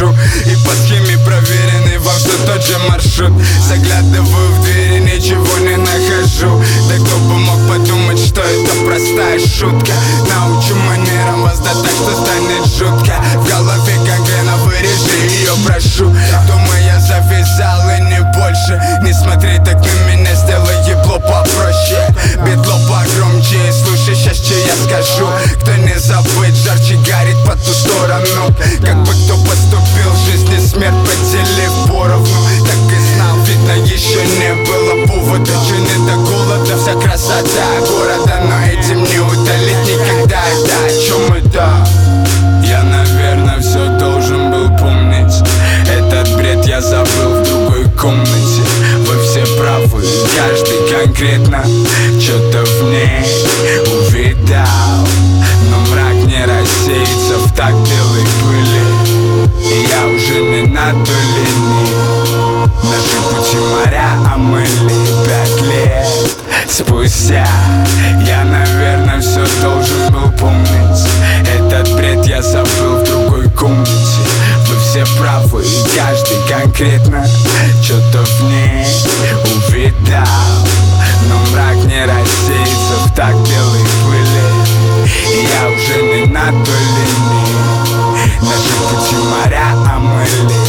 хожу, и по схеме проверенный вам все тот же маршрут. Заглядываю в двери, ничего не нахожу. Да кто бы мог подумать, что это простая шутка. Научу манерам вас, да так, что станет жутко. В голове гангрена, вырежи ее, прошу. Думаю, я завязал и не больше. Не смотри так на меня, сделай ебло попроще. Бедло погромче, слушай, сейчас что я скажу. Кто не забыть, жарче горит по ту сторону. Как бы кто поступил, жизнь и смерть поделив поровну. Так и знал, видно, еще не было повода. Че не до голода, вся красота города. Но этим не удалить никогда. Это о чем это? Я, наверное, все должен был помнить. Этот бред я забыл в другой комнате. Вы все правы, каждый конкретно что-то в ней увидал. Но мрак не рассеется в так белой пыли. И я уже не на той линии. Наши пути моря омыли 5 лет спустя. Я, наверное, все должен был помнить. Этот бред я забыл в другой комнате. Вы все правы, каждый конкретно что-то в ней увидал. Но мрак не рассеется в так белой пыли. И я уже не на той линии. Наши пути моря омыли